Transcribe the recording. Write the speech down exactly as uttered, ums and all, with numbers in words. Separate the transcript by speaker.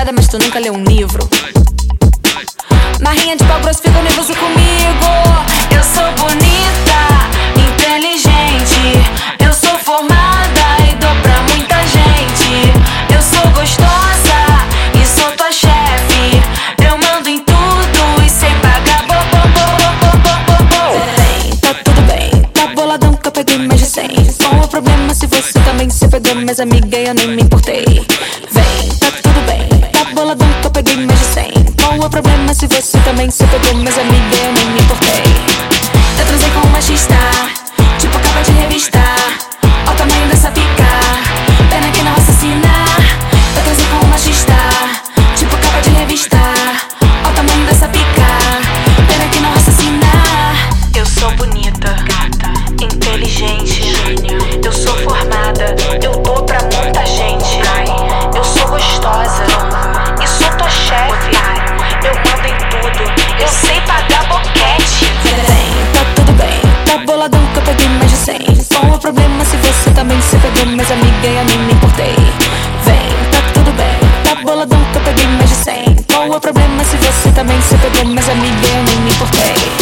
Speaker 1: namorada, mas tu nunca leu um livro. Marrinha de pau grosso, fica nervoso comigo. Eu sou bonita, inteligente, eu sou formada e dou pra muita gente. Eu sou gostosa e sou tua chefe, eu mando em tudo e sei pagar bo, bo, bo, bo, bo, bo, bo. Bem, tá tudo bem, tá boladão que eu peguei mais de cem. Qual o problema se você também se pegou, minhas amigas, eu nem me importei. Vem, tá tudo bem, tá boladão que eu peguei mais de cem. Qual o problema se você também se pegou, minhas amigas, eu nem me importei. Eu transei com um machista, tipo capa de revista. Ó o tamanho dessa pica, pena que não assassina. Eu transei com um machista, tipo capa de revista. Ó o tamanho dessa pica, pena que não assassina.
Speaker 2: Eu sou bonita, gata, inteligente, eu sou formada, eu dou pra muita gente. Eu sou gostosa e sou tua chefe, eu mando em tudo, eu sei pagar boquete.
Speaker 1: Vem, tá tudo bem, tá boladão que eu peguei mais de cem. Qual o problema se você também se pegou, minhas amigas, eu nem me importei. Vem, tá tudo bem, tá boladão que eu peguei mais de cem. Qual o problema se você também se pegou, minhas amigas, eu nem me importei.